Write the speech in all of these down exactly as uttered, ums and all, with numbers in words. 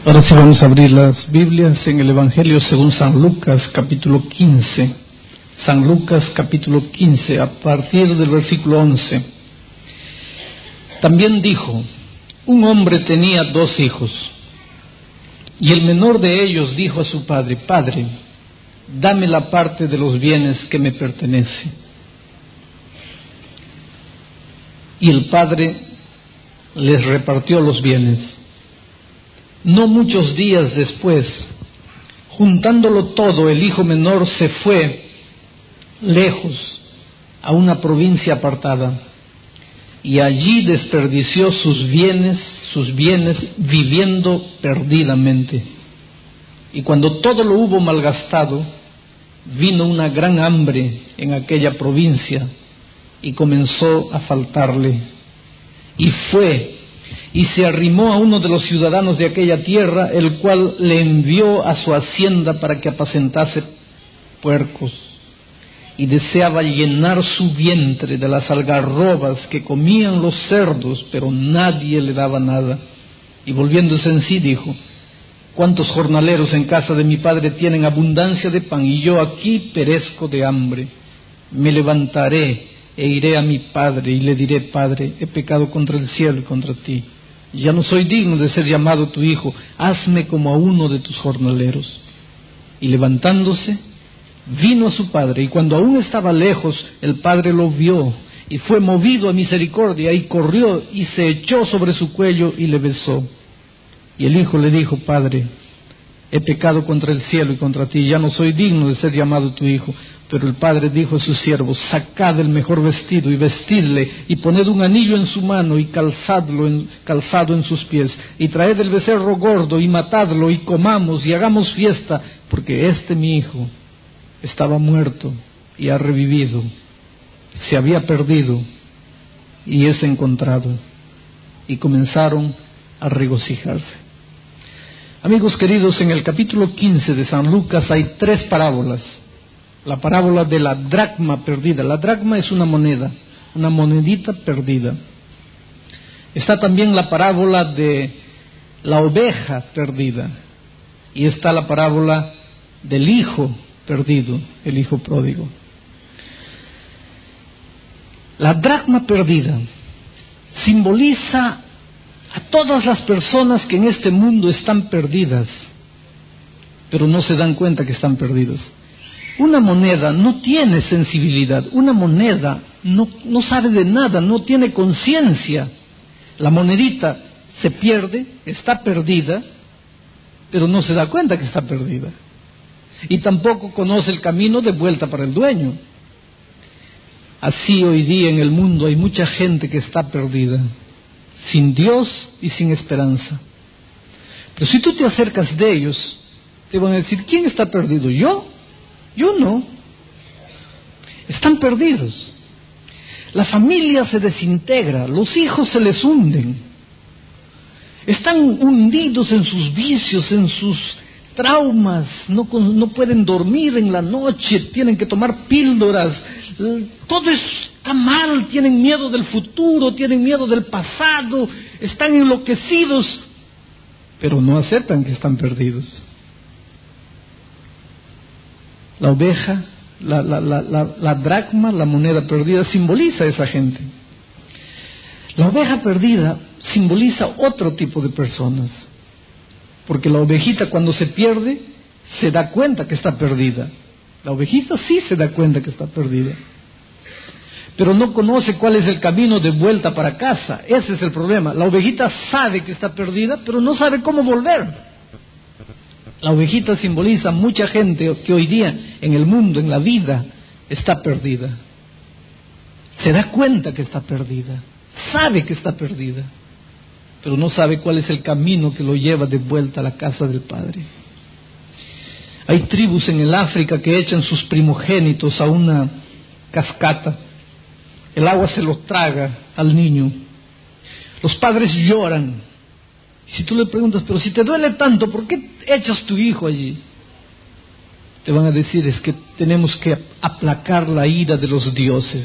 Ahora sí vamos a abrir las Biblias en el Evangelio según San Lucas, capítulo quince. San Lucas, capítulo quince, a partir del versículo once. También dijo: un hombre tenía dos hijos, y el menor de ellos dijo a su padre: Padre, dame la parte de los bienes que me pertenece. Y el padre les repartió los bienes. No muchos días después, juntándolo todo, el hijo menor se fue lejos a una provincia apartada y allí desperdició sus bienes, sus bienes viviendo perdidamente. Y cuando todo lo hubo malgastado, vino una gran hambre en aquella provincia y comenzó a faltarle. Y fue y se arrimó a uno de los ciudadanos de aquella tierra, el cual le envió a su hacienda para que apacentase puercos, y deseaba llenar su vientre de las algarrobas que comían los cerdos, pero nadie le daba nada. Y volviéndose en sí dijo: ¿cuántos jornaleros en casa de mi padre tienen abundancia de pan, y yo aquí perezco de hambre? Me levantaré e iré a mi padre y le diré: Padre, he pecado contra el cielo y contra ti, ya no soy digno de ser llamado tu hijo, hazme como a uno de tus jornaleros. Y levantándose, vino a su padre, y cuando aún estaba lejos, el padre lo vio, y fue movido a misericordia, y corrió, y se echó sobre su cuello, y le besó. Y el hijo le dijo: Padre, he pecado contra el cielo y contra ti, ya no soy digno de ser llamado tu hijo. Pero el padre dijo a sus siervos: sacad el mejor vestido y vestidle, y poned un anillo en su mano y calzadlo en, calzado en sus pies, y traed el becerro gordo y matadlo, y comamos y hagamos fiesta, porque este mi hijo estaba muerto y ha revivido, se había perdido y es encontrado. Y comenzaron a regocijarse. Amigos queridos, en el capítulo quince de San Lucas hay tres parábolas. La parábola de la dracma perdida. La dracma es una moneda, una monedita perdida. Está también la parábola de la oveja perdida. Y está la parábola del hijo perdido, el hijo pródigo. La dracma perdida simboliza a todas las personas que en este mundo están perdidas, pero no se dan cuenta que están perdidas. Una moneda no tiene sensibilidad, una moneda no, no sabe de nada, no tiene conciencia. La monedita se pierde, está perdida, pero no se da cuenta que está perdida. Y tampoco conoce el camino de vuelta para el dueño. Así hoy día en el mundo hay mucha gente que está perdida, sin Dios y sin esperanza. Pero si tú te acercas de ellos, te van a decir: ¿quién está perdido? ¿Yo? Yo no. Están perdidos. La familia se desintegra, los hijos se les hunden. Están hundidos en sus vicios, en sus traumas, no, no pueden dormir en la noche, tienen que tomar píldoras, todo está mal, tienen miedo del futuro, tienen miedo del pasado, están enloquecidos, pero no aceptan que están perdidos. La oveja, la, la, la, la, la dracma, la moneda perdida, simboliza a esa gente. La oveja perdida simboliza otro tipo de personas, porque la ovejita cuando se pierde se da cuenta que está perdida. La ovejita sí se da cuenta que está perdida, pero no conoce cuál es el camino de vuelta para casa. Ese es el problema. La ovejita sabe que está perdida, pero no sabe cómo volver. La ovejita simboliza mucha gente que hoy día en el mundo, en la vida, está perdida. Se da cuenta que está perdida, sabe que está perdida, pero no sabe cuál es el camino que lo lleva de vuelta a la casa del Padre. Hay tribus en el África que echan sus primogénitos a una cascata. El agua se lo traga al niño. Los padres lloran. Si tú le preguntas: pero si te duele tanto, ¿por qué echas tu hijo allí? Te van a decir: es que tenemos que aplacar la ira de los dioses.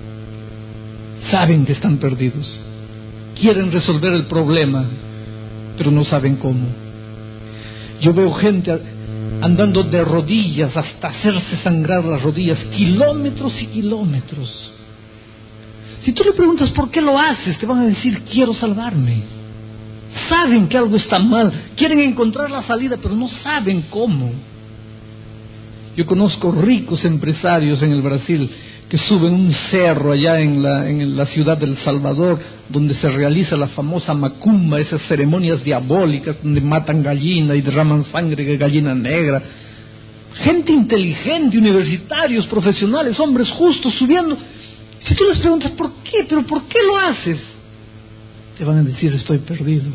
Saben que están perdidos, quieren resolver el problema, pero no saben cómo. Yo veo gente andando de rodillas hasta hacerse sangrar las rodillas, kilómetros y kilómetros. Si tú le preguntas por qué lo haces, te van a decir, quiero salvarme. Saben que algo está mal, quieren encontrar la salida, pero no saben cómo. Yo conozco ricos empresarios en el Brasil que suben un cerro allá en la, en la ciudad de El Salvador, donde se realiza la famosa macumba, esas ceremonias diabólicas donde matan gallina y derraman sangre de gallina negra. Gente inteligente, universitarios, profesionales, hombres justos subiendo. Si tú les preguntas por qué, pero ¿por qué lo haces? Te van a decir, estoy perdido.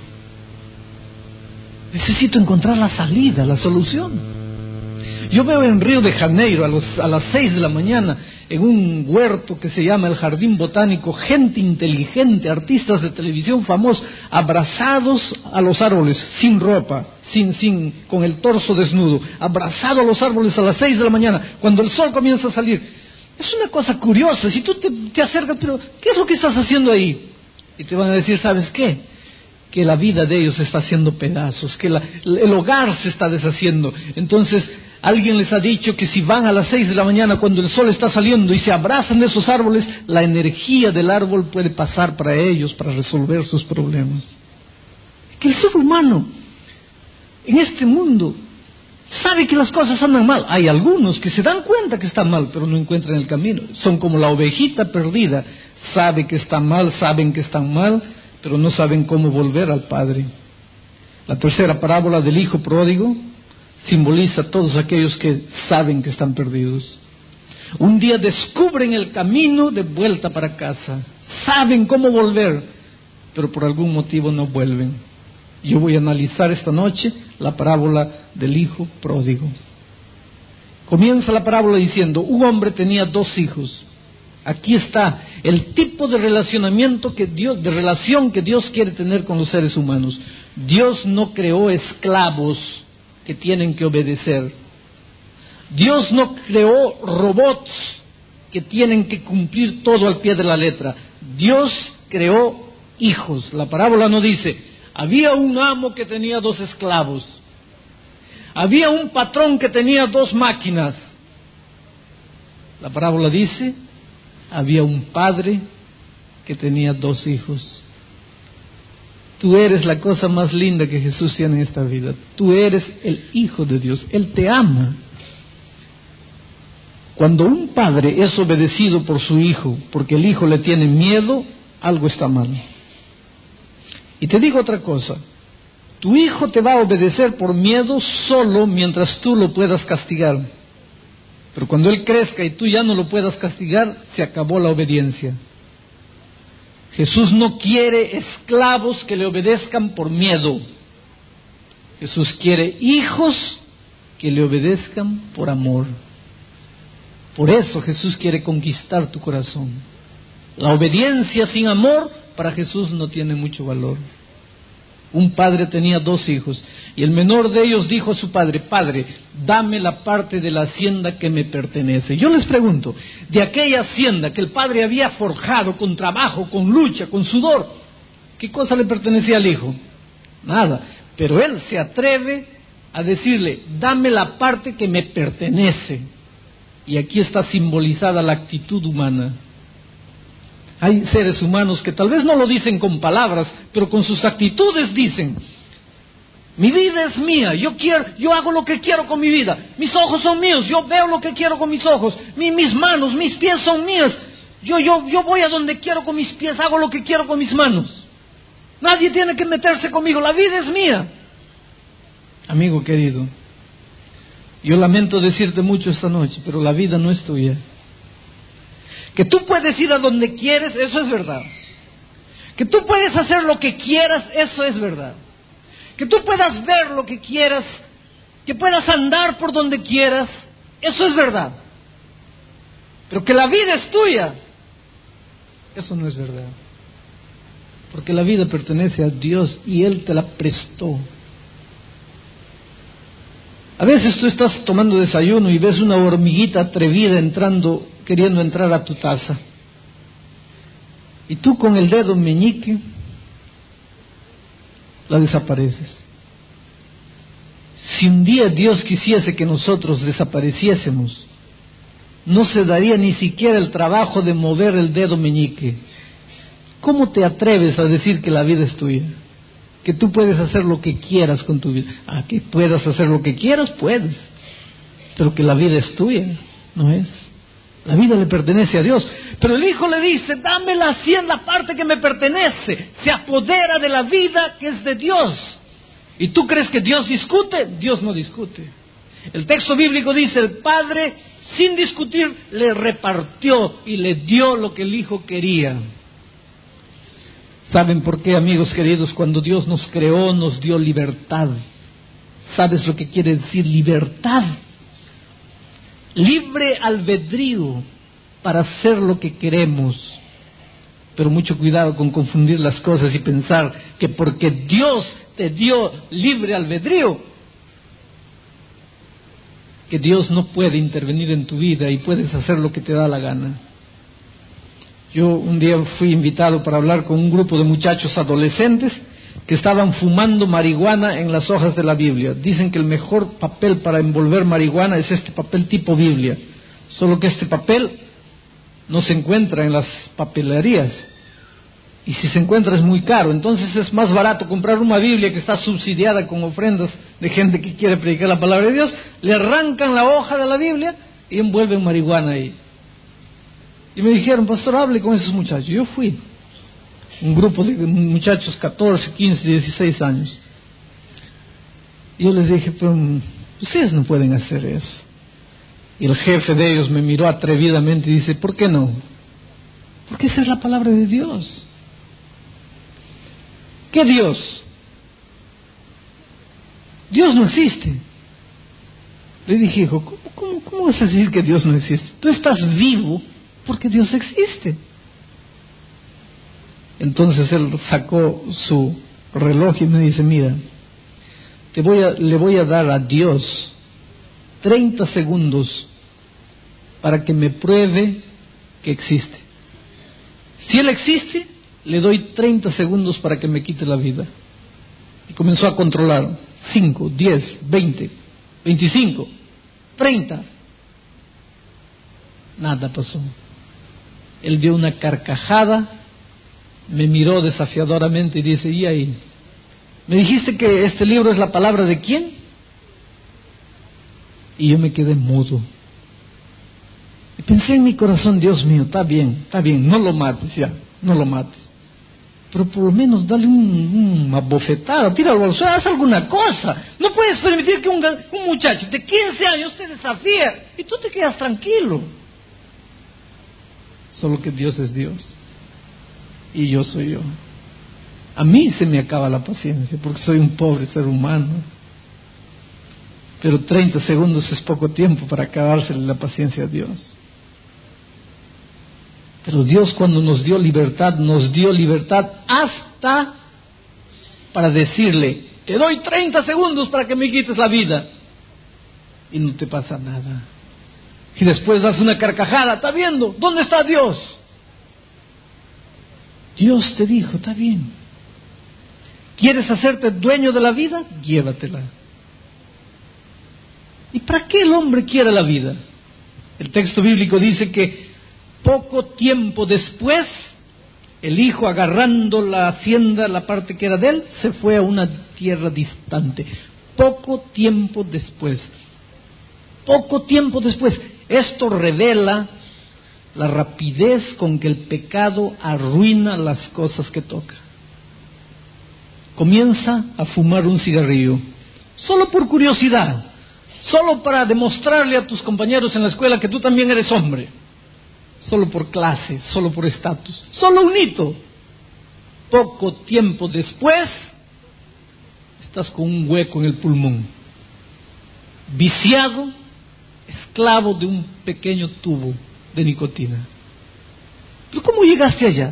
Necesito encontrar la salida, la solución. Yo veo en Río de Janeiro a, los, a las seis de la mañana, en un huerto que se llama el Jardín Botánico, gente inteligente, artistas de televisión famosos, abrazados a los árboles, sin ropa, sin, sin, con el torso desnudo, abrazados a los árboles a las seis de la mañana, cuando el sol comienza a salir. Es una cosa curiosa. Si tú te, te acercas, pero ¿qué es lo que estás haciendo ahí? Y te van a decir, ¿sabes qué? Que la vida de ellos se está haciendo pedazos, que la, el hogar se está deshaciendo. Entonces, alguien les ha dicho que si van a las seis de la mañana cuando el sol está saliendo y se abrazan de esos árboles, la energía del árbol puede pasar para ellos, para resolver sus problemas. Que el ser humano, en este mundo, sabe que las cosas andan mal. Hay algunos que se dan cuenta que están mal, pero no encuentran el camino. Son como la ovejita perdida. Sabe que está mal, saben que están mal, pero no saben cómo volver al Padre. La tercera parábola del hijo pródigo simboliza a todos aquellos que saben que están perdidos. Un día descubren el camino de vuelta para casa, saben cómo volver, pero por algún motivo no vuelven. Yo voy a analizar esta noche la parábola del hijo pródigo. Comienza la parábola diciendo, un hombre tenía dos hijos. Aquí está el tipo de relacionamiento que Dios, de relación que Dios quiere tener con los seres humanos. Dios no creó esclavos que tienen que obedecer. Dios no creó robots que tienen que cumplir todo al pie de la letra. Dios creó hijos. La parábola no dice, había un amo que tenía dos esclavos. Había un patrón que tenía dos máquinas. La parábola dice, había un padre que tenía dos hijos. Tú eres la cosa más linda que Jesús tiene en esta vida. Tú eres el Hijo de Dios. Él te ama. Cuando un padre es obedecido por su hijo, porque el hijo le tiene miedo, algo está mal. Y te digo otra cosa. Tu hijo te va a obedecer por miedo solo mientras tú lo puedas castigar. Pero cuando él crezca y tú ya no lo puedas castigar, se acabó la obediencia. Jesús no quiere esclavos que le obedezcan por miedo. Jesús quiere hijos que le obedezcan por amor. Por eso Jesús quiere conquistar tu corazón. La obediencia sin amor para Jesús no tiene mucho valor. Un padre tenía dos hijos y el menor de ellos dijo a su padre, Padre, dame la parte de la hacienda que me pertenece. Yo les pregunto, de aquella hacienda que el padre había forjado con trabajo, con lucha, con sudor, ¿qué cosa le pertenecía al hijo? Nada, pero él se atreve a decirle, dame la parte que me pertenece. Y aquí está simbolizada la actitud humana. Hay seres humanos que tal vez no lo dicen con palabras, pero con sus actitudes dicen, mi vida es mía, yo quiero, yo hago lo que quiero con mi vida, mis ojos son míos, yo veo lo que quiero con mis ojos, mi, mis manos, mis pies son mías, yo, yo, yo voy a donde quiero con mis pies, hago lo que quiero con mis manos, nadie tiene que meterse conmigo, la vida es mía. Amigo querido, yo lamento decirte mucho esta noche, pero la vida no es tuya. Que tú puedes ir a donde quieres, eso es verdad. Que tú puedes hacer lo que quieras, eso es verdad. Que tú puedas ver lo que quieras, que puedas andar por donde quieras, eso es verdad. Pero que la vida es tuya, eso no es verdad. Porque la vida pertenece a Dios y Él te la prestó. A veces tú estás tomando desayuno y ves una hormiguita atrevida entrando, queriendo entrar a tu taza. Y tú con el dedo meñique la desapareces. Si un día Dios quisiese que nosotros desapareciésemos, no se daría ni siquiera el trabajo de mover el dedo meñique. ¿Cómo te atreves a decir que la vida es tuya? Que tú puedes hacer lo que quieras con tu vida. Ah, que puedas hacer lo que quieras, puedes. Pero que la vida es tuya, no es. La vida le pertenece a Dios. Pero el Hijo le dice, dámela así en la parte que me pertenece. Se apodera de la vida que es de Dios. ¿Y tú crees que Dios discute? Dios no discute. El texto bíblico dice, el Padre, sin discutir, le repartió y le dio lo que el Hijo quería. ¿Saben por qué, amigos queridos? Cuando Dios nos creó, nos dio libertad. ¿Sabes lo que quiere decir libertad? Libre albedrío para hacer lo que queremos. Pero mucho cuidado con confundir las cosas y pensar que porque Dios te dio libre albedrío, que Dios no puede intervenir en tu vida y puedes hacer lo que te da la gana. Yo un día fui invitado para hablar con un grupo de muchachos adolescentes que estaban fumando marihuana en las hojas de la Biblia. Dicen que el mejor papel para envolver marihuana es este papel tipo Biblia, solo que este papel no se encuentra en las papelerías, y si se encuentra es muy caro. Entonces es más barato comprar una Biblia que está subsidiada con ofrendas de gente que quiere predicar la palabra de Dios. Le arrancan la hoja de la Biblia y envuelven marihuana ahí. Y me dijeron, pastor, hable con esos muchachos. Yo fui, un grupo de muchachos, catorce, quince, dieciséis años. Y yo les dije, pero ustedes no pueden hacer eso. Y el jefe de ellos me miró atrevidamente y dice, ¿por qué no? Porque esa es la palabra de Dios. ¿Qué Dios? Dios no existe. Le dije, hijo, ¿cómo, cómo, cómo vas a decir que Dios no existe? Tú estás vivo porque Dios existe. Entonces él sacó su reloj y me dice, mira, te voy a, le voy a dar a Dios treinta segundos para que me pruebe que existe. Si Él existe, le doy treinta segundos para que me quite la vida. Y comenzó a controlar. cinco, diez, veinte, veinticinco, treinta. Nada pasó. Él dio una carcajada, me miró desafiadoramente y dice, ¿y ahí? ¿Me dijiste que este libro es la palabra de quién? Y yo me quedé mudo. Y pensé en mi corazón, Dios mío, está bien, está bien, no lo mates ya, no lo mates. Pero por lo menos dale un, una bofetada, tíralo al suelo, haz alguna cosa. No puedes permitir que un, un muchacho de quince años te desafíe y tú te quedas tranquilo. Solo que Dios es Dios y yo soy yo. A mí se me acaba la paciencia porque soy un pobre ser humano. Pero treinta segundos es poco tiempo para acabársele la paciencia a Dios. Pero Dios, cuando nos dio libertad, nos dio libertad hasta para decirle, te doy treinta segundos para que me quites la vida. Y no te pasa nada. Y después das una carcajada, ¿está viendo? ¿Dónde está Dios? Dios te dijo, está bien. ¿Quieres hacerte dueño de la vida? Llévatela. ¿Y para qué el hombre quiere la vida? El texto bíblico dice que poco tiempo después, el hijo, agarrando la hacienda, la parte que era de él, se fue a una tierra distante. Poco tiempo después. Poco tiempo después. Esto revela la rapidez con que el pecado arruina las cosas que toca. Comienza a fumar un cigarrillo, solo por curiosidad, solo para demostrarle a tus compañeros en la escuela que tú también eres hombre. Solo por clase, solo por estatus, solo un hito. Poco tiempo después, estás con un hueco en el pulmón, viciado, esclavo de un pequeño tubo de nicotina. ¿Pero cómo llegaste allá?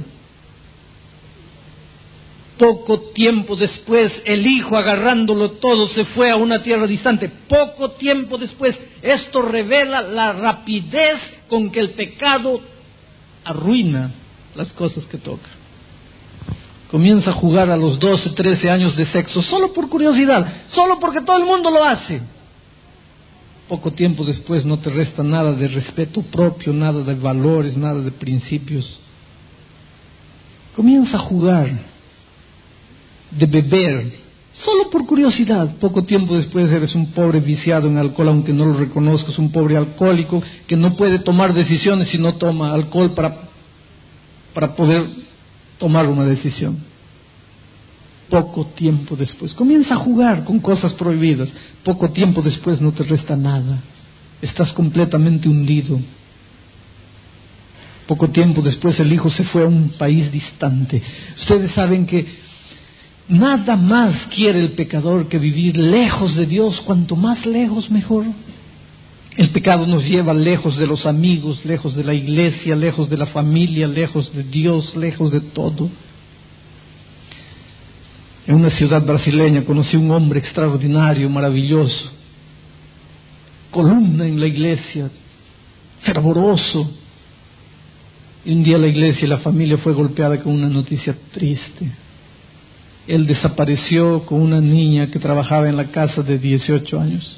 Poco tiempo después, el hijo, agarrándolo todo, se fue a una tierra distante. Poco tiempo después, esto revela la rapidez con que el pecado arruina las cosas que toca. Comienza a jugar a los doce, trece años de sexo, solo por curiosidad, solo porque todo el mundo lo hace. Poco tiempo después no te resta nada de respeto propio, nada de valores, nada de principios. Comienza a jugar, de beber, solo por curiosidad. Poco tiempo después eres un pobre viciado en alcohol, aunque no lo reconozcas, un pobre alcohólico que no puede tomar decisiones si no toma alcohol para, para poder tomar una decisión. Poco tiempo después comienza a jugar con cosas prohibidas. Poco tiempo después no te resta nada, estás completamente hundido. Poco tiempo después el hijo se fue a un país distante. Ustedes saben que nada más quiere el pecador que vivir lejos de Dios. Cuanto más lejos, mejor. El pecado nos lleva lejos de los amigos, lejos de la iglesia, lejos de la familia, lejos de Dios, lejos de todo. En una ciudad brasileña conocí un hombre extraordinario, maravilloso, columna en la iglesia, fervoroso. Y un día la iglesia y la familia fue golpeada con una noticia triste. Él desapareció con una niña que trabajaba en la casa de dieciocho años.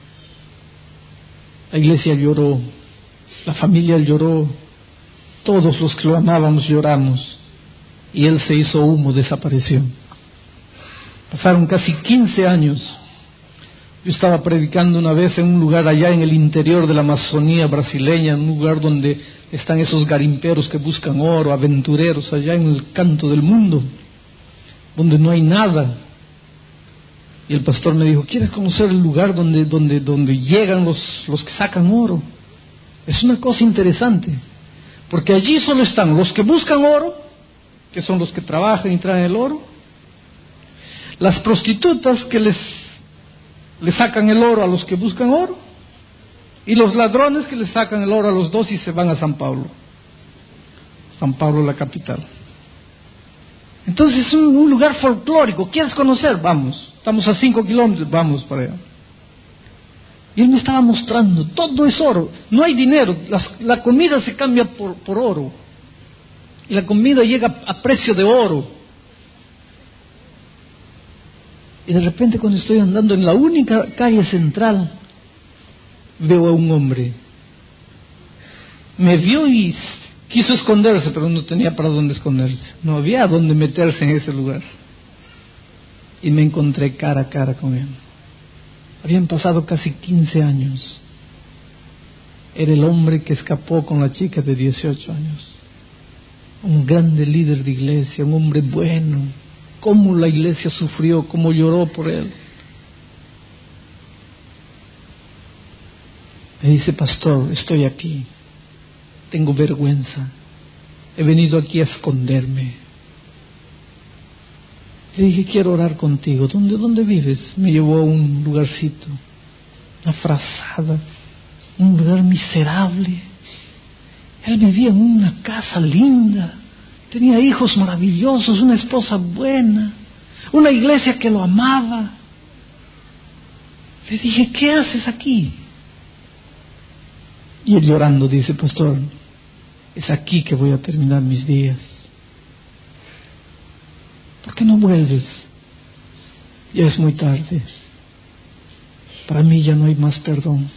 La iglesia lloró, la familia lloró, todos los que lo amábamos lloramos, y él se hizo humo, desapareció. Pasaron casi quince años. Yo estaba predicando una vez en un lugar allá en el interior de la Amazonía brasileña, en un lugar donde están esos garimperos que buscan oro, aventureros, allá en el canto del mundo, donde no hay nada. Y el pastor me dijo: ¿quieres conocer el lugar donde, donde, donde llegan los, los que sacan oro? Es una cosa interesante, porque allí solo están los que buscan oro, que son los que trabajan y traen el oro, las prostitutas que les, les sacan el oro a los que buscan oro, y los ladrones que les sacan el oro a los dos y se van a San Pablo. San Pablo, la capital. Entonces es un, un lugar folclórico. ¿Quieres conocer? Vamos. Estamos a cinco kilómetros, vamos para allá. Y él me estaba mostrando, todo es oro, no hay dinero, las, la comida se cambia por, por oro, y la comida llega a precio de oro. Y de repente, cuando estoy andando en la única calle central, veo a un hombre. Me vio y quiso esconderse, pero no tenía para dónde esconderse, no había dónde meterse en ese lugar. Y me encontré cara a cara con él. Habían pasado casi quince años. Era el hombre que escapó con la chica de dieciocho años. Un grande líder de iglesia, un hombre bueno. Cómo la iglesia sufrió, cómo lloró por él. Me dice: pastor, estoy aquí. Tengo vergüenza. He venido aquí a esconderme. Le dije: quiero orar contigo. ¿Dónde, dónde vives? Me llevó a un lugarcito, una frazada, un lugar miserable. Él vivía en una casa linda, tenía hijos maravillosos, una esposa buena, una iglesia que lo amaba. Le dije: ¿qué haces aquí? Y él llorando dice: pastor, es aquí que voy a terminar mis días. ¿Por qué no vuelves? Ya es muy tarde. Para mí ya no hay más perdón.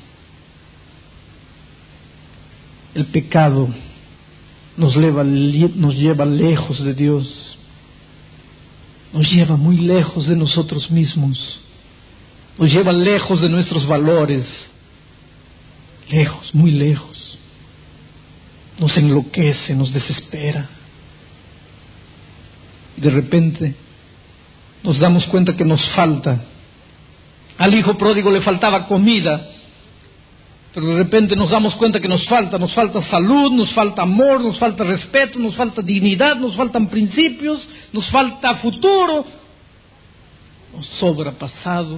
El pecado nos lleva, nos lleva lejos de Dios. Nos lleva muy lejos de nosotros mismos. Nos lleva lejos de nuestros valores. Lejos, muy lejos. Nos enloquece, nos desespera. De repente nos damos cuenta que nos falta. Al hijo pródigo le faltaba comida, pero de repente nos damos cuenta que nos falta, nos falta salud, nos falta amor, nos falta respeto, nos falta dignidad, nos faltan principios, nos falta futuro, nos sobra pasado.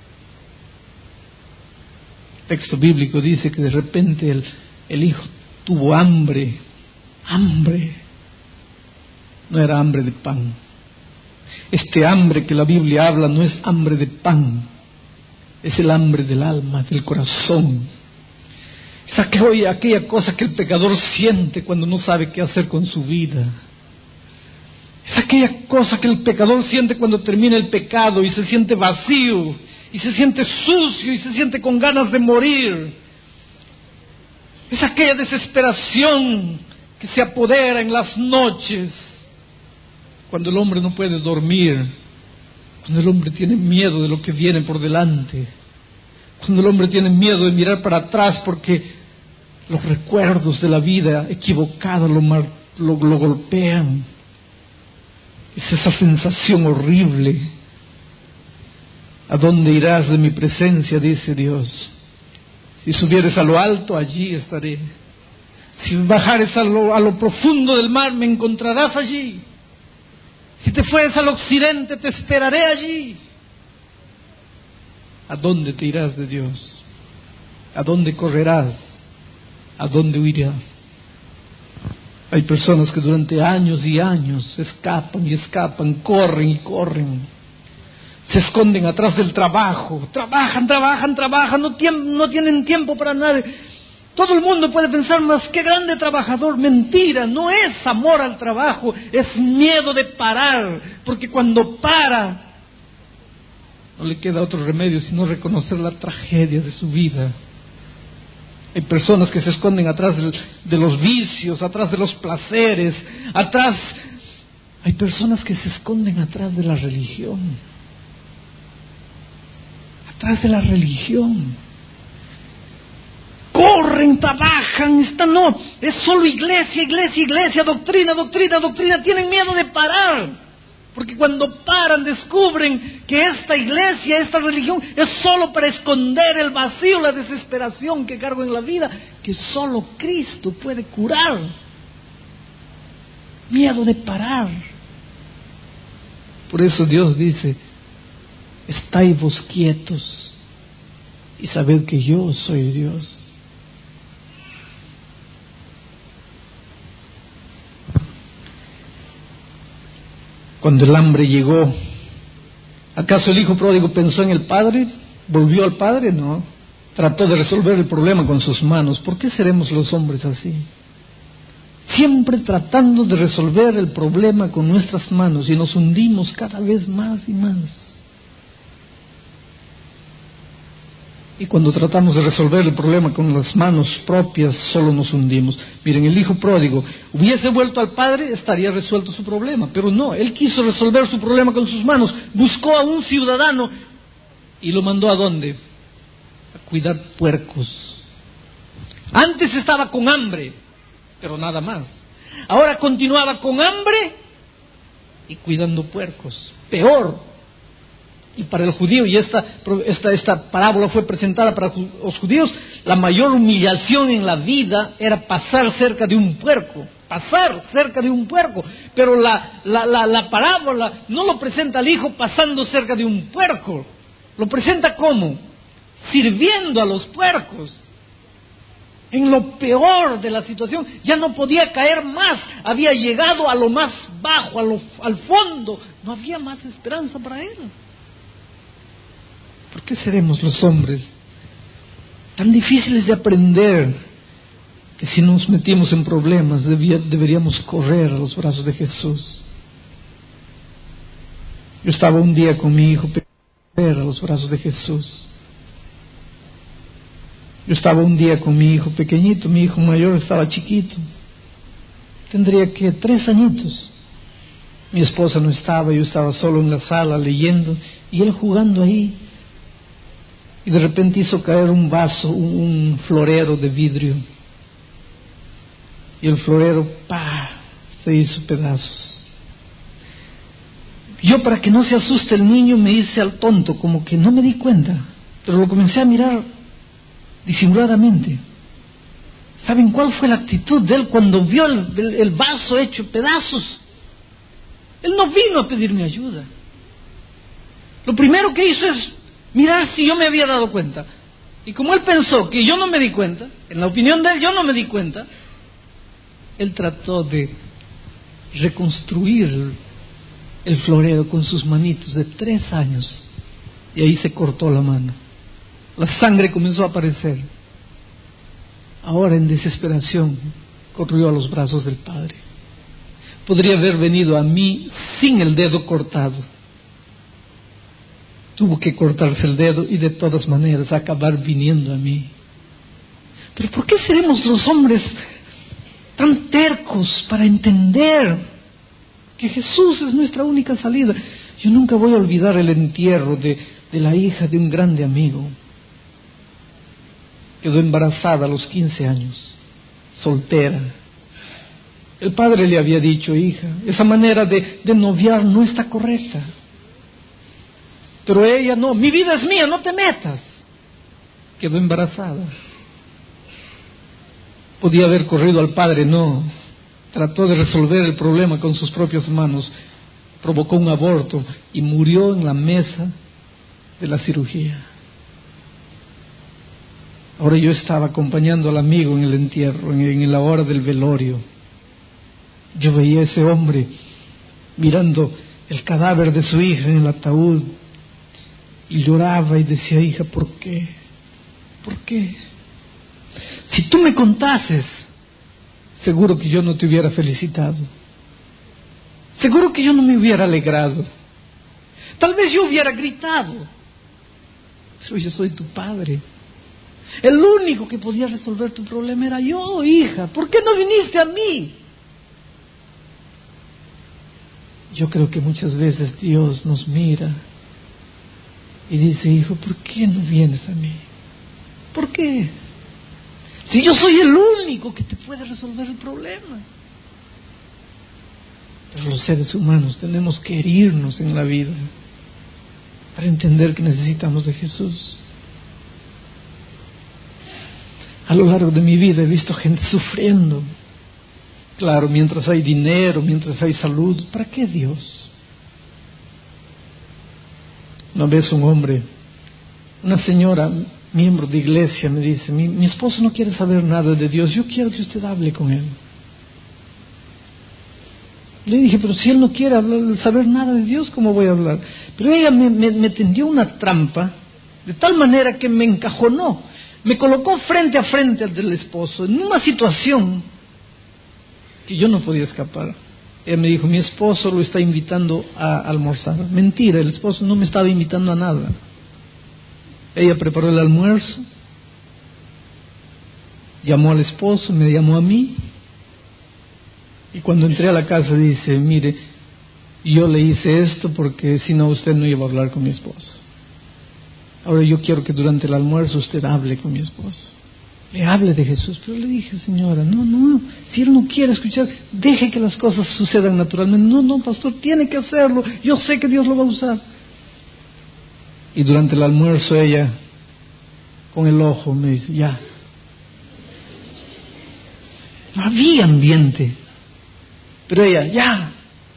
El texto bíblico dice que de repente el, el hijo tuvo hambre, hambre. No era hambre de pan. Este hambre que la Biblia habla no es hambre de pan, es el hambre del alma, del corazón. Es aquella, aquella cosa que el pecador siente cuando no sabe qué hacer con su vida. Es aquella cosa que el pecador siente cuando termina el pecado y se siente vacío, y se siente sucio, y se siente con ganas de morir. Es aquella desesperación que se apodera en las noches, cuando el hombre no puede dormir, cuando el hombre tiene miedo de lo que viene por delante, cuando el hombre tiene miedo de mirar para atrás porque los recuerdos de la vida equivocada lo, mar, lo, lo golpean. Es esa sensación horrible. ¿A dónde irás de mi presencia?, dice Dios. Si subieres a lo alto, allí estaré. Si bajares a lo, a lo profundo del mar, me encontrarás allí. Si te fueres al occidente, te esperaré allí. ¿A dónde te irás de Dios? ¿A dónde correrás? ¿A dónde huirás? Hay personas que durante años y años escapan y escapan, corren y corren. Se esconden atrás del trabajo, trabajan, trabajan, trabajan, no, tiem- no tienen tiempo para nada. Todo el mundo puede pensar, más qué grande trabajador. Mentira, no es amor al trabajo, es miedo de parar, porque cuando para, no le queda otro remedio sino reconocer la tragedia de su vida. Hay personas que se esconden atrás de, de los vicios, atrás de los placeres, atrás... Hay personas que se esconden atrás de la religión. Atrás de la religión. Corren, trabajan, están, no, es solo iglesia, iglesia, iglesia, doctrina, doctrina, doctrina, tienen miedo de parar. Porque cuando paran descubren que esta iglesia, esta religión es solo para esconder el vacío, la desesperación que cargo en la vida, que solo Cristo puede curar. Miedo de parar. Por eso Dios dice, estáis vos quietos y sabed que yo soy Dios. Cuando el hambre llegó, ¿acaso el hijo pródigo pensó en el padre? ¿Volvió al padre? No. Trató de resolver el problema con sus manos. ¿Por qué seremos los hombres así? Siempre tratando de resolver el problema con nuestras manos y nos hundimos cada vez más y más. Y cuando tratamos de resolver el problema con las manos propias, solo nos hundimos. Miren, el hijo pródigo hubiese vuelto al padre, estaría resuelto su problema. Pero no, él quiso resolver su problema con sus manos. Buscó a un ciudadano y lo mandó ¿a dónde? A cuidar puercos. Antes estaba con hambre, pero nada más. Ahora continuaba con hambre y cuidando puercos. Peor. Y para el judío, y esta, esta, esta parábola fue presentada para los judíos, la mayor humillación en la vida era pasar cerca de un puerco, pasar cerca de un puerco, pero la, la, la, la parábola no lo presenta al hijo pasando cerca de un puerco, lo presenta como sirviendo a los puercos. En lo peor de la situación, ya no podía caer más, había llegado a lo más bajo, a lo, al fondo, no había más esperanza para él. ¿Por qué seremos los hombres tan difíciles de aprender que si nos metimos en problemas debía, deberíamos correr a los brazos de Jesús? Yo estaba un día con mi hijo pequeño a los brazos de Jesús. Yo estaba un día con mi hijo pequeñito, mi hijo mayor estaba chiquito, tendría que tres añitos. Mi esposa no estaba, yo estaba solo en la sala leyendo y él jugando ahí. Y de repente hizo caer un vaso, un, un florero de vidrio. Y el florero, ¡pah!, se hizo pedazos. Yo, para que no se asuste el niño, me hice al tonto, como que no me di cuenta. Pero lo comencé a mirar disimuladamente. ¿Saben cuál fue la actitud de él cuando vio el, el, el vaso hecho pedazos? Él no vino a pedirme ayuda. Lo primero que hizo es mirar si yo me había dado cuenta. Y como él pensó que yo no me di cuenta, en la opinión de él yo no me di cuenta, él trató de reconstruir el florero con sus manitos de tres años. Y ahí se cortó la mano. La sangre comenzó a aparecer. Ahora en desesperación corrió a los brazos del Padre. podría haber venido a mí sin el dedo cortado. Tuvo que cortarse el dedo y de todas maneras acabar viniendo a mí. Pero ¿por qué seremos los hombres tan tercos para entender que Jesús es nuestra única salida? Yo nunca voy a olvidar el entierro de, de la hija de un grande amigo. Quedó embarazada a los quince años, soltera. El padre le había dicho: hija, esa manera de, de noviar no está correcta. Pero ella no, mi vida es mía, no te metas. Quedó embarazada. Podía haber corrido al padre, no. Trató de resolver el problema con sus propias manos. Provocó un aborto y murió en la mesa de la cirugía. Ahora yo estaba acompañando al amigo en el entierro, en, en la hora del velorio. Yo veía a ese hombre mirando el cadáver de su hija en el ataúd y lloraba y decía: hija, ¿por qué? ¿Por qué? Si tú me contases, seguro que yo no te hubiera felicitado. Seguro que yo no me hubiera alegrado. Tal vez yo hubiera gritado. Pero yo soy tu padre. El único que podía resolver tu problema era yo, hija. ¿Por qué no viniste a mí? Yo creo que muchas veces Dios nos mira y dice: hijo, ¿por qué no vienes a mí? ¿Por qué? Si yo soy el único que te puede resolver el problema. Pero los seres humanos tenemos que herirnos en la vida para entender que necesitamos de Jesús. A lo largo de mi vida he visto gente sufriendo. Claro, mientras hay dinero, mientras hay salud, ¿para qué Dios? Una vez un hombre, una señora, miembro de iglesia, me dice: mi, mi esposo no quiere saber nada de Dios, yo quiero que usted hable con él. Le dije: pero si él no quiere hablar, saber nada de Dios, ¿cómo voy a hablar? Pero ella me, me, me tendió una trampa de tal manera que me encajonó, me colocó frente a frente al del esposo en una situación que yo no podía escapar. Ella me dijo: mi esposo lo está invitando a almorzar. Mentira, el esposo no me estaba invitando a nada. Ella preparó el almuerzo, llamó al esposo, me llamó a mí, y cuando entré a la casa dice: mire, yo le hice esto porque si no usted no iba a hablar con mi esposo. Ahora yo quiero que durante el almuerzo usted hable con mi esposo, le hable de Jesús. Pero le dije: señora, no, no, si él no quiere escuchar, deje que las cosas sucedan naturalmente. No, no, pastor, tiene que hacerlo, yo sé que Dios lo va a usar. Y durante el almuerzo ella, con el ojo, me dice: ya. No había ambiente, pero ella: ya.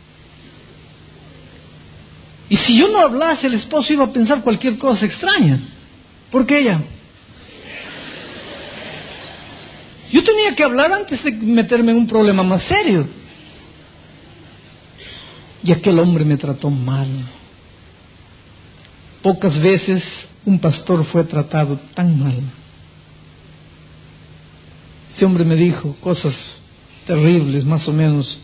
Y si yo no hablase, el esposo iba a pensar cualquier cosa extraña. Porque ella... Yo tenía que hablar antes de meterme en un problema más serio. Y aquel hombre me trató mal. Pocas veces un pastor fue tratado tan mal. Ese hombre me dijo cosas terribles, más o menos.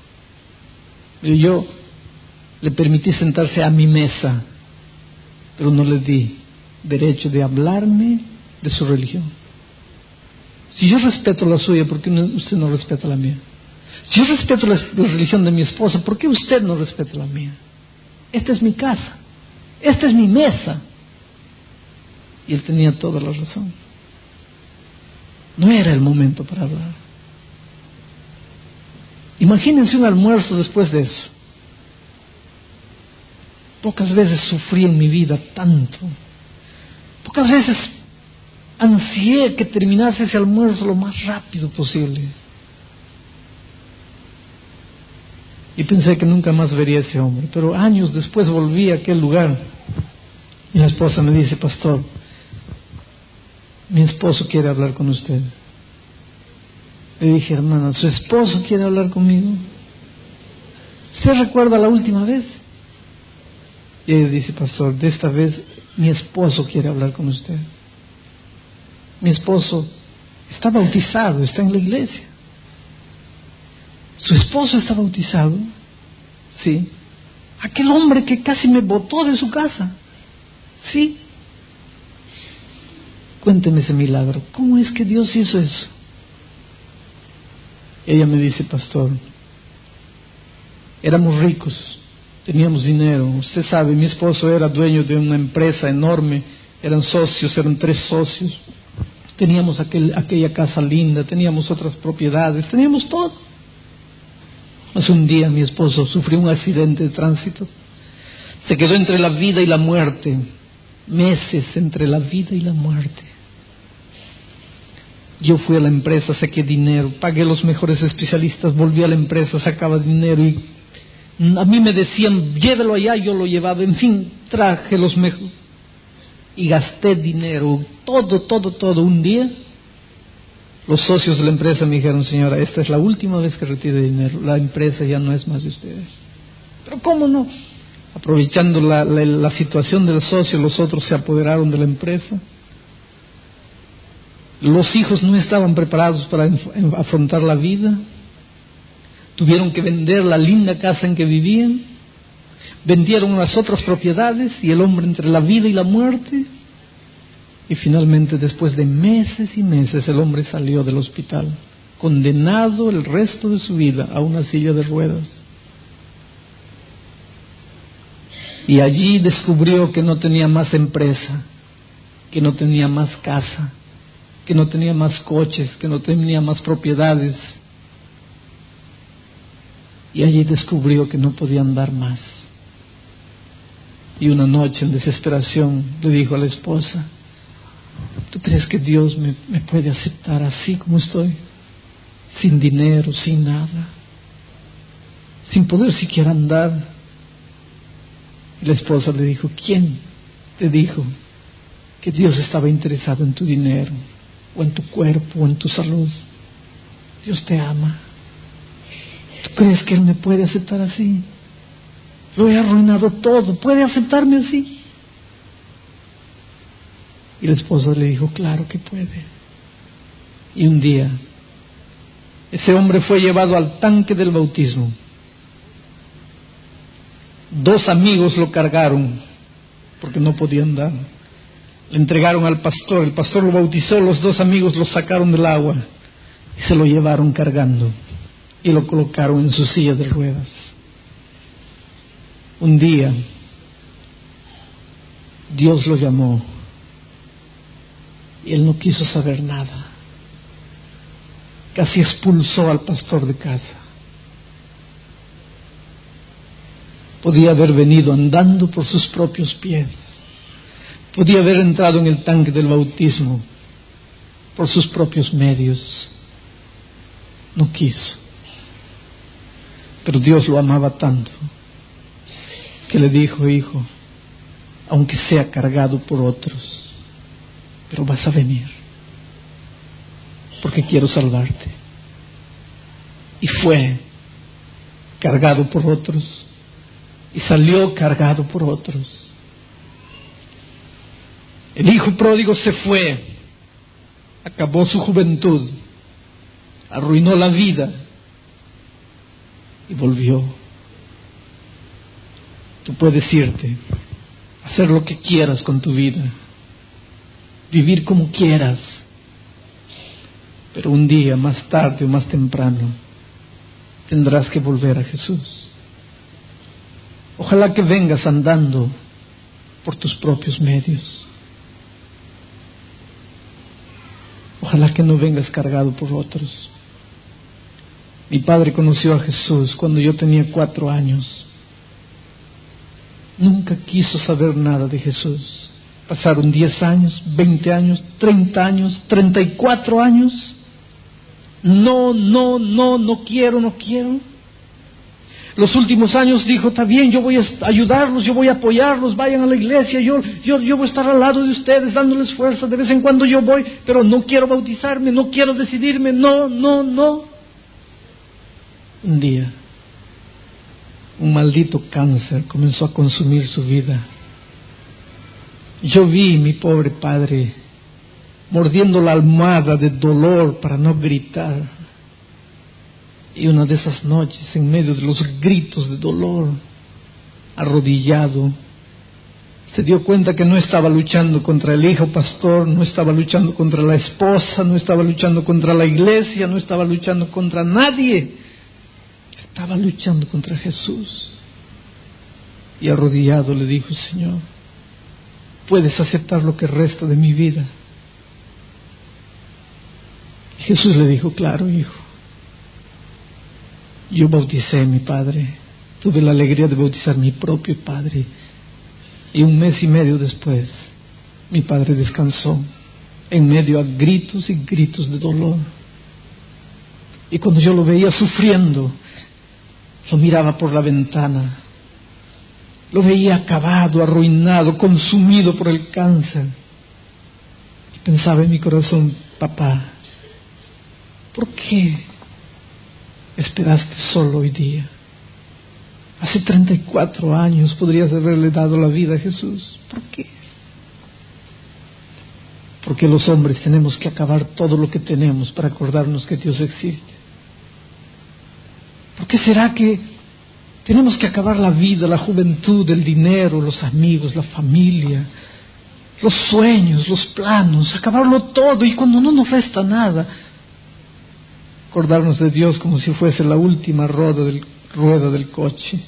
Y yo le permití sentarse a mi mesa, pero no le di derecho de hablarme de su religión. Si yo respeto la suya, ¿por qué usted no respeta la mía? Si yo respeto la, la religión de mi esposa, ¿por qué usted no respeta la mía? Esta es mi casa, esta es mi mesa. Y él tenía toda la razón. No era el momento para hablar. Imagínense un almuerzo después de eso. Pocas veces sufrí en mi vida tanto. Pocas veces ansié que terminase ese almuerzo lo más rápido posible. Y pensé que nunca más vería a ese hombre. Pero años después volví a aquel lugar. Y la esposa me dice: pastor, mi esposo quiere hablar con usted. Le dije: hermana, ¿su esposo quiere hablar conmigo? ¿Usted recuerda la última vez? Y ella dice: pastor, de esta vez mi esposo quiere hablar con usted. Mi esposo está bautizado, está en la iglesia. Su esposo está bautizado, sí. Aquel hombre que casi me botó de su casa, sí. Cuénteme ese milagro. ¿Cómo es que Dios hizo eso? Ella me dice, pastor, éramos ricos, teníamos dinero. Usted sabe, mi esposo era dueño de una empresa enorme, eran socios, eran tres socios. Teníamos aquel, aquella casa linda, teníamos otras propiedades, teníamos todo. Hace un día mi esposo sufrió un accidente de tránsito. Se quedó entre la vida y la muerte, meses entre la vida y la muerte. Yo fui a la empresa, saqué dinero, pagué los mejores especialistas, volví a la empresa, sacaba dinero y a mí me decían, llévelo allá, yo lo llevaba, en fin, traje los mejores y gasté dinero, todo, todo, todo. Un día, los socios de la empresa me dijeron, señora, esta es la última vez que retire dinero, la empresa ya no es más de ustedes. Pero ¿cómo no? Aprovechando la, la, la situación del socio, los otros se apoderaron de la empresa. Los hijos no estaban preparados para afrontar la vida. Tuvieron que vender la linda casa en que vivían. Vendieron las otras propiedades y el hombre entre la vida y la muerte. Y finalmente, después de meses y meses, el hombre salió del hospital, condenado el resto de su vida a una silla de ruedas. Y allí descubrió que no tenía más empresa, que no tenía más casa, que no tenía más coches, que no tenía más propiedades. Y allí descubrió que no podía andar más. Y una noche, en desesperación, le dijo a la esposa, ¿tú crees que Dios me, me puede aceptar así como estoy? Sin dinero, sin nada, sin poder siquiera andar. Y la esposa le dijo, ¿quién te dijo que Dios estaba interesado en tu dinero, o en tu cuerpo, o en tu salud? Dios te ama. ¿Tú crees que Él me puede aceptar así? Lo he arruinado todo, ¿puede aceptarme así? Y la esposa le dijo, claro que puede. Y un día, ese hombre fue llevado al tanque del bautismo. Dos amigos lo cargaron, porque no podía andar. Le entregaron al pastor, el pastor lo bautizó, los dos amigos lo sacaron del agua y se lo llevaron cargando y lo colocaron en su silla de ruedas. Un día, Dios lo llamó y él no quiso saber nada. Casi expulsó al pastor de casa. Podía haber venido andando por sus propios pies. Podía haber entrado en el tanque del bautismo por sus propios medios. No quiso. Pero Dios lo amaba tanto que le dijo, hijo, aunque sea cargado por otros, pero vas a venir, porque quiero salvarte. Y fue cargado por otros, y salió cargado por otros. El hijo pródigo se fue, acabó su juventud, arruinó la vida y volvió. Tú puedes irte, hacer lo que quieras con tu vida, vivir como quieras, pero un día, más tarde o más temprano, tendrás que volver a Jesús. Ojalá que vengas andando por tus propios medios. Ojalá que no vengas cargado por otros. Mi padre conoció a Jesús cuando yo tenía cuatro años. Nunca quiso saber nada de Jesús. Pasaron diez años, veinte años, treinta años, treinta y cuatro años. No, no, no, no quiero, no quiero. Los últimos años dijo, está bien, yo voy a ayudarlos, yo voy a apoyarlos, vayan a la iglesia, yo, yo, yo voy a estar al lado de ustedes dándoles fuerza, de vez en cuando yo voy, pero no quiero bautizarme, no quiero decidirme, no, no, no. Un día, un maldito cáncer comenzó a consumir su vida. Yo vi a mi pobre padre mordiendo la almohada de dolor para no gritar. Y una de esas noches, en medio de los gritos de dolor, arrodillado, se dio cuenta que no estaba luchando contra el hijo pastor, no estaba luchando contra la esposa, no estaba luchando contra la iglesia, no estaba luchando contra nadie, estaba luchando contra Jesús. Y arrodillado le dijo: Señor, ¿puedes aceptar lo que resta de mi vida? Y Jesús le dijo: claro, hijo. Yo bauticé a mi padre, tuve la alegría de bautizar a mi propio padre, y un mes y medio después mi padre descansó en medio a gritos y gritos de dolor. Y cuando yo lo veía sufriendo, lo miraba por la ventana, lo veía acabado, arruinado, consumido por el cáncer, y pensaba en mi corazón: papá, ¿por qué esperaste solo hoy día? Hace treinta y cuatro años podrías haberle dado la vida a Jesús. ¿Por qué? Porque los hombres tenemos que acabar todo lo que tenemos para acordarnos que Dios existe. ¿Por qué será que tenemos que acabar la vida, la juventud, el dinero, los amigos, la familia, los sueños, los planos, acabarlo todo, y cuando no nos resta nada, acordarnos de Dios como si fuese la última rueda del, rueda del coche?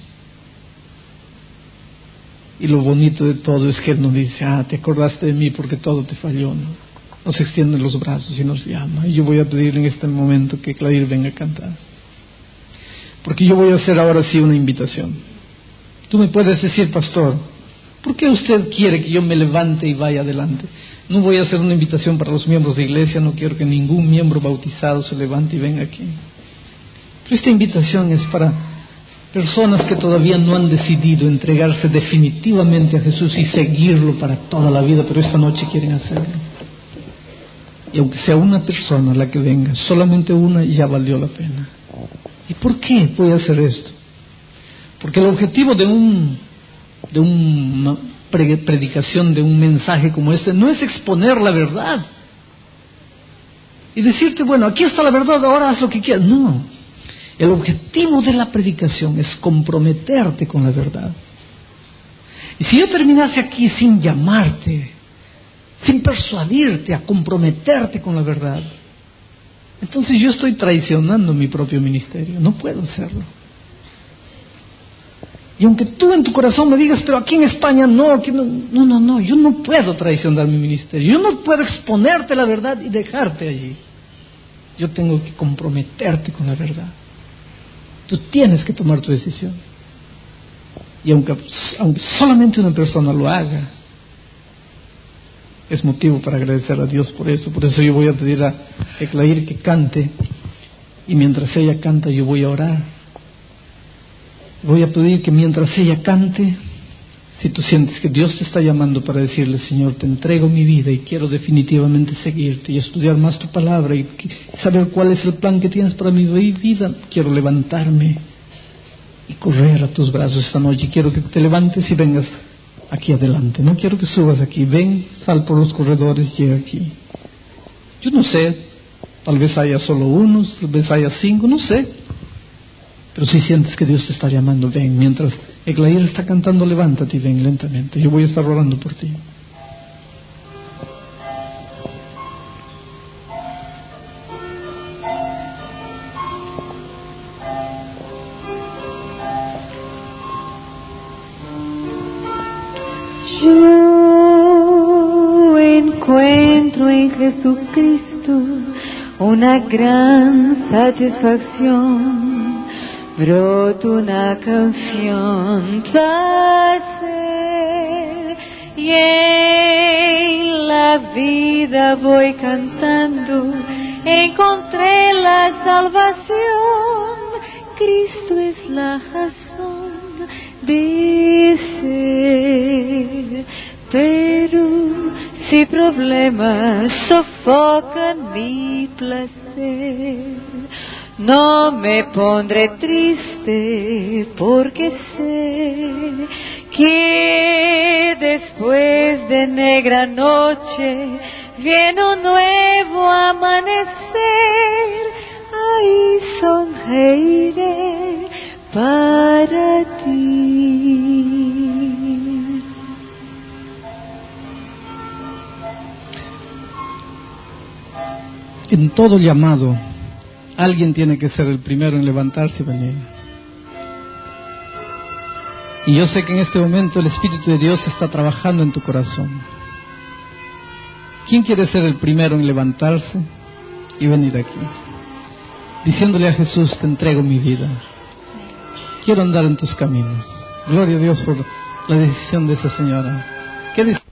Y lo bonito de todo es que Él nos dice: ah, te acordaste de mí porque todo te falló, ¿no? Nos extiende los brazos y nos llama. Y yo voy a pedir en este momento que Clair venga a cantar, porque yo voy a hacer ahora sí una invitación. Tú me puedes decir: pastor, ¿por qué usted quiere que yo me levante y vaya adelante? No voy a hacer una invitación para los miembros de iglesia, no quiero que ningún miembro bautizado se levante y venga aquí. Pero esta invitación es para personas que todavía no han decidido entregarse definitivamente a Jesús y seguirlo para toda la vida, pero esta noche quieren hacerlo. Y aunque sea una persona la que venga, solamente una, ya valió la pena. ¿Y por qué voy a hacer esto? Porque el objetivo de un de una predicación, de un mensaje como este, no es exponer la verdad y decirte: bueno, aquí está la verdad, ahora haz lo que quieras. No. El objetivo de la predicación es comprometerte con la verdad. Y si yo terminase aquí sin llamarte, sin persuadirte a comprometerte con la verdad, entonces yo estoy traicionando mi propio ministerio. No puedo hacerlo. Y aunque tú en tu corazón me digas: pero aquí en España no, aquí no, no, no, no, yo no puedo traicionar mi ministerio. Yo no puedo exponerte la verdad y dejarte allí. Yo tengo que comprometerte con la verdad. Tú tienes que tomar tu decisión. Y aunque, aunque solamente una persona lo haga, es motivo para agradecer a Dios por eso. Por eso yo voy a pedir a Clair que cante, y mientras ella canta yo voy a orar. Voy a pedir que mientras ella cante, si tú sientes que Dios te está llamando para decirle: Señor, te entrego mi vida y quiero definitivamente seguirte y estudiar más tu palabra y saber cuál es el plan que tienes para mi vida, quiero levantarme y correr a tus brazos esta noche. Quiero que te levantes y vengas aquí adelante. No quiero que subas aquí. Ven, sal por los corredores, llega aquí. Yo no sé, tal vez haya solo unos, tal vez haya cinco, no sé. Pero si sientes que Dios te está llamando, ven. Mientras Clair está cantando, levántate y ven lentamente. Yo voy a estar orando por ti. Yo encuentro en Jesucristo una gran satisfacción. Broto una canción placer y en la vida voy cantando. Encontré la salvación. Cristo es la razón de ser. Pero si problemas sofocan mi placer, no me pondré triste, porque sé que después de negra noche viene un nuevo amanecer. y sonreiré para ti. En todo llamado, alguien tiene que ser el primero en levantarse y venir. Y yo sé que en este momento el Espíritu de Dios está trabajando en tu corazón. ¿Quién quiere ser el primero en levantarse y venir aquí? Diciéndole a Jesús, te entrego mi vida. Quiero andar en tus caminos. Gloria a Dios por la decisión de esa señora. ¿Qué dice?